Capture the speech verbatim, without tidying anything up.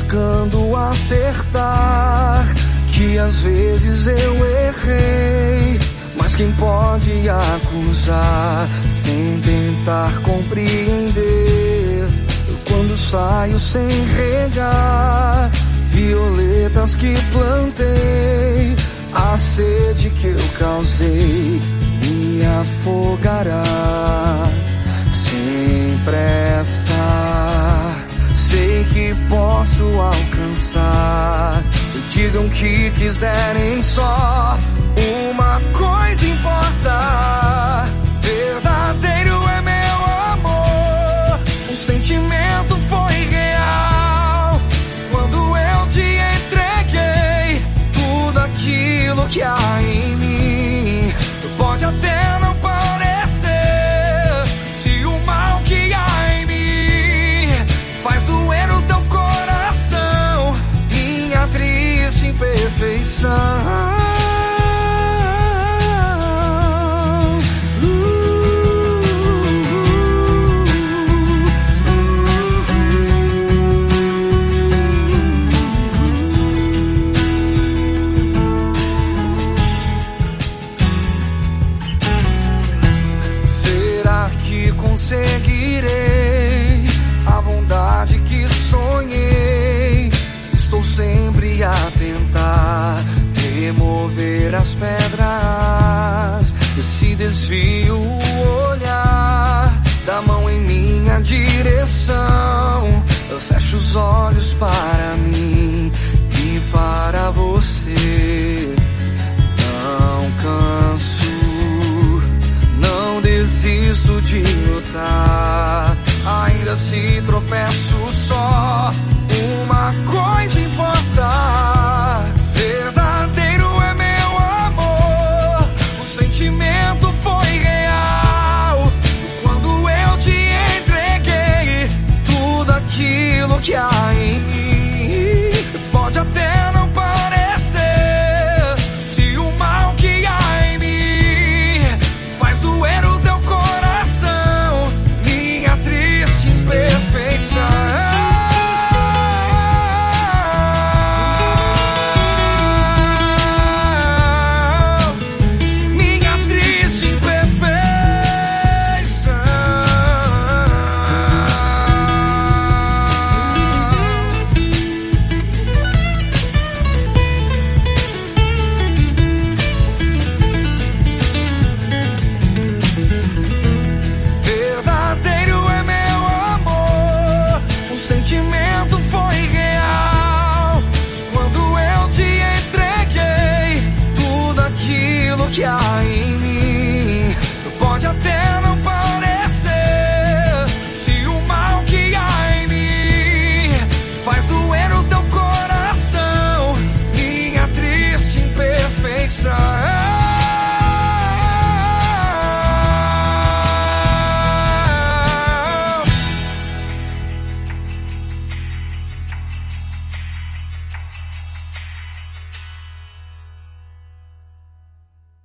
buscando acertar, que às vezes eu errei, mas quem pode acusar sem tentar compreender? Quando saio sem regar violetas que plantei, a sede que eu causei me afogará. Sem pressa, sei que posso alcançar. Digam que quiserem, só uma coisa importa: verdadeiro é meu amor. O sentimento foi real quando eu te entreguei tudo aquilo que há em mim. Pode até não parecer, se o mal que há em mim faz doer o teu coração, minha triste imperfeição. Conseguirei a bondade que sonhei. Estou sempre a tentar remover as pedras. E se desvio o olhar da mão em minha direção, eu fecho os olhos para mim